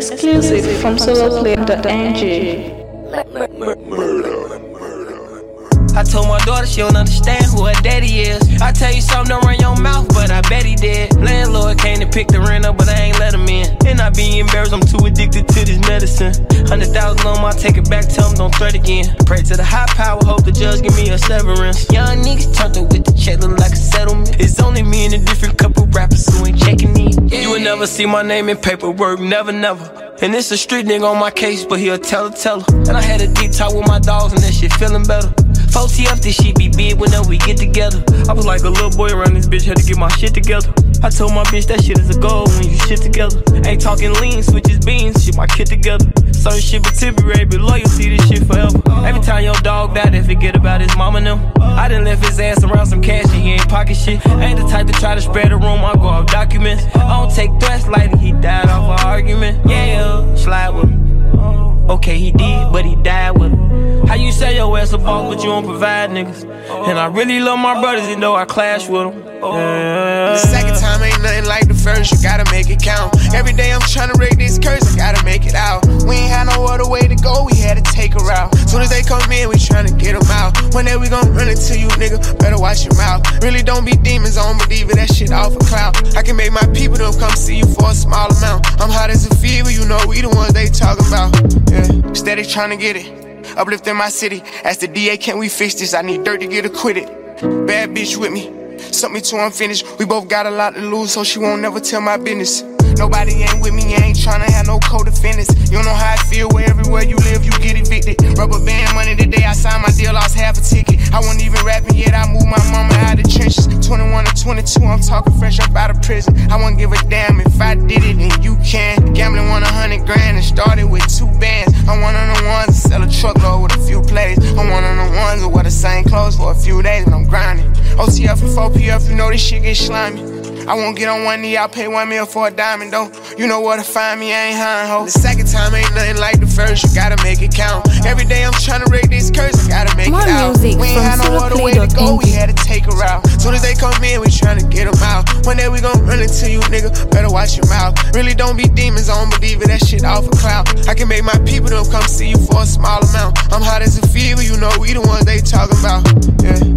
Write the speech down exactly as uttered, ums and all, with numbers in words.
Exclusive from solo play dot n g. I told my daughter she don't understand who her daddy is. I tell you something, don't run your mouth, but I bet he did. Landlord came to pick the rent up, but I ain't let him in. And I be embarrassed, I'm too addicted to this medicine. Hundred thousand on my, take it back, tell him don't threat again. Pray to the high power, hope the judge give me a severance. Young niggas turned up with the check, look like a settlement. It's only me and a different couple rappers who ain't checking me. You would never see my name in paperwork, never, never. And it's a street nigga on my case, but he'll tell her, tell her. And I had a deep talk with my dogs, and that shit feeling better. four T F, this shit be big whenever we get together. I was like a little boy around this bitch, had to get my shit together. I told my bitch that shit is a goal when you shit together. Ain't talking lean, switches beans, shit my kid together. Certain shit be temporary, but loyalty, this shit forever. Every time your dog died, they forget about his mama and them. I done left his ass around some cash and he ain't pocket shit. Ain't the type to try to spread the room, I go off documents. I don't take threats lightly, he died off an argument. Yeah, slide with him. Okay, he did, but he died with him. How you say your ass a boss, but you don't provide niggas? And I really love my brothers, even though I clash with them. Yeah. The second time ain't nothing like the first, you gotta make it count. Every day I'm tryna break this curse, I gotta make it out. We ain't had no other way to go, we had to take a route. Soon as they come in, we tryna get them out. One day we gon' run into you, nigga, better watch your mouth. Really don't be demons, I don't believe it, that shit off a cloud. I can make my people them come see you for a small amount. I'm hot as a fever, you know we the ones they talking about. Yeah, steady tryna get it, uplifting my city. Ask the D A, can we fix this? I need dirt to get acquitted. Bad bitch with me, sent me to unfinished. We both got a lot to lose, so she won't never tell my business. Nobody ain't with me, ain't tryna have no co-defendants. You know how I feel, where everywhere you live, you get evicted. Rubber band money the day I signed my deal, lost half a ticket. I wasn't even rapping yet, I moved my mama out of the trenches. twenty-one to twenty-two, I'm talking fresh up out of prison. I wouldn't give a damn if I did it, and you can. Gambling won a hundred grand and started with two bands. I'm one of the ones that sell a truckload with a few plays. I'm one of the ones that wear the same clothes for a few days when I'm grinding. O T F and four P F, you know this shit get slimy. I won't get on one knee, I'll pay one mil for a diamond though. You know where to find me, I ain't high ho. The second time ain't nothing like the first, you gotta make it count. Every day I'm tryna break this curse, I gotta make More it out. music We ain't had no other way to go, we had to take a route. Soon as they come in, we tryna get them out. One day we gon' run into you, nigga, better watch your mouth. Really don't be demons, I don't believe it, that shit off a cloud. I can make my people them come see you for a small amount. I'm hot as a fever, you know we the ones they talking about. Yeah.